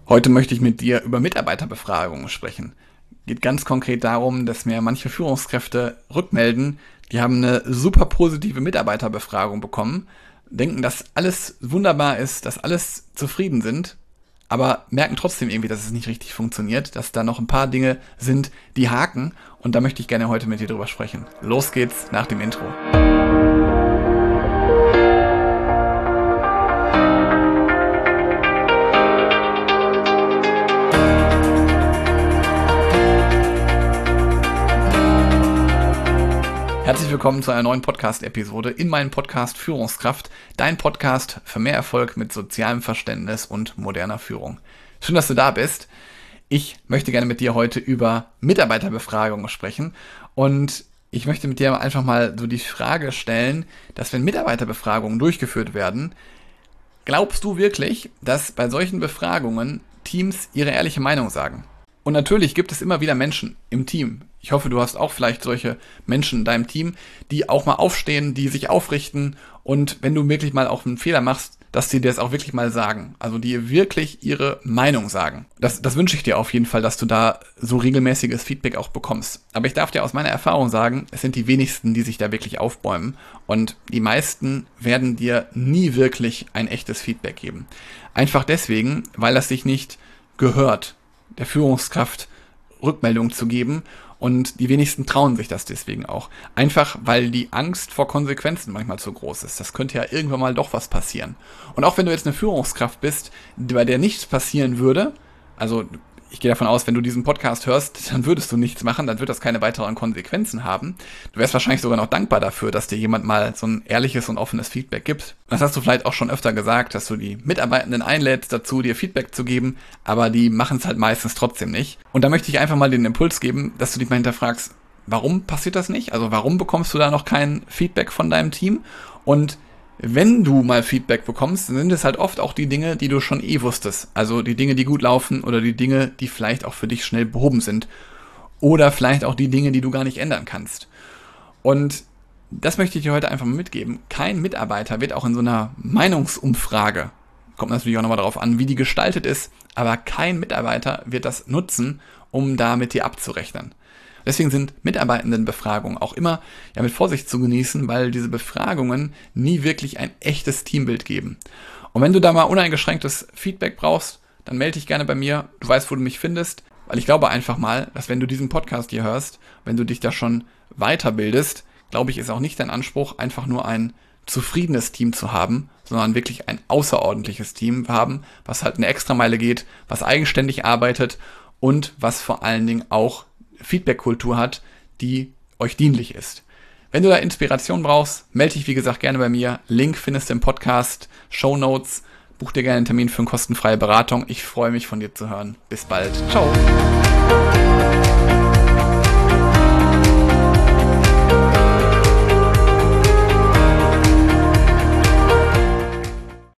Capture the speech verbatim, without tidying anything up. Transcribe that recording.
Heute möchte ich mit dir über Mitarbeiterbefragungen sprechen. Geht ganz konkret darum, dass mir manche Führungskräfte rückmelden, die haben eine super positive Mitarbeiterbefragung bekommen, denken, dass alles wunderbar ist, dass alles zufrieden sind, aber merken trotzdem irgendwie, dass es nicht richtig funktioniert, dass da noch ein paar Dinge sind, die haken, und da möchte ich gerne heute mit dir drüber sprechen. Los geht's nach dem Intro. Herzlich willkommen zu einer neuen Podcast-Episode in meinem Podcast Führungskraft, dein Podcast für mehr Erfolg mit sozialem Verständnis und moderner Führung. Schön, dass du da bist. Ich möchte gerne mit dir heute über Mitarbeiterbefragungen sprechen und ich möchte mit dir einfach mal so die Frage stellen, dass wenn Mitarbeiterbefragungen durchgeführt werden, glaubst du wirklich, dass bei solchen Befragungen Teams ihre ehrliche Meinung sagen? Und natürlich gibt es immer wieder Menschen im Team. Ich hoffe, du hast auch vielleicht solche Menschen in deinem Team, die auch mal aufstehen, die sich aufrichten und wenn du wirklich mal auch einen Fehler machst, dass sie dir das auch wirklich mal sagen. Also die wirklich ihre Meinung sagen. Das, das wünsche ich dir auf jeden Fall, dass du da so regelmäßiges Feedback auch bekommst. Aber ich darf dir aus meiner Erfahrung sagen, es sind die wenigsten, die sich da wirklich aufbäumen. Und die meisten werden dir nie wirklich ein echtes Feedback geben. Einfach deswegen, weil das sich nicht gehört, der Führungskraft Rückmeldung zu geben, und die wenigsten trauen sich das deswegen auch. Einfach, weil die Angst vor Konsequenzen manchmal zu groß ist. Das könnte ja irgendwann mal doch was passieren. Und auch wenn du jetzt eine Führungskraft bist, bei der nichts passieren würde, also ich gehe davon aus, wenn du diesen Podcast hörst, dann würdest du nichts machen, dann wird das keine weiteren Konsequenzen haben. Du wärst wahrscheinlich sogar noch dankbar dafür, dass dir jemand mal so ein ehrliches und offenes Feedback gibt. Das hast du vielleicht auch schon öfter gesagt, dass du die Mitarbeitenden einlädst dazu, dir Feedback zu geben, aber die machen es halt meistens trotzdem nicht. Und da möchte ich einfach mal den Impuls geben, dass du dich mal hinterfragst, warum passiert das nicht? Also warum bekommst du da noch kein Feedback von deinem Team? Und wenn du mal Feedback bekommst, dann sind es halt oft auch die Dinge, die du schon eh wusstest. Also die Dinge, die gut laufen oder die Dinge, die vielleicht auch für dich schnell behoben sind. Oder vielleicht auch die Dinge, die du gar nicht ändern kannst. Und das möchte ich dir heute einfach mal mitgeben. Kein Mitarbeiter wird auch in so einer Meinungsumfrage, kommt natürlich auch nochmal darauf an, wie die gestaltet ist, aber kein Mitarbeiter wird das nutzen, um da mit dir abzurechnen. Deswegen sind Mitarbeitendenbefragungen auch immer ja mit Vorsicht zu genießen, weil diese Befragungen nie wirklich ein echtes Teambild geben. Und wenn du da mal uneingeschränktes Feedback brauchst, dann melde dich gerne bei mir. Du weißt, wo du mich findest, weil ich glaube einfach mal, dass wenn du diesen Podcast hier hörst, wenn du dich da schon weiterbildest, glaube ich, ist auch nicht dein Anspruch, einfach nur ein zufriedenes Team zu haben, sondern wirklich ein außerordentliches Team haben, was halt eine Extrameile geht, was eigenständig arbeitet und was vor allen Dingen auch Feedback-Kultur hat, die euch dienlich ist. Wenn du da Inspiration brauchst, melde dich wie gesagt gerne bei mir. Link findest du im Podcast, Shownotes. Buch dir gerne einen Termin für eine kostenfreie Beratung. Ich freue mich, von dir zu hören. Bis bald. Ciao.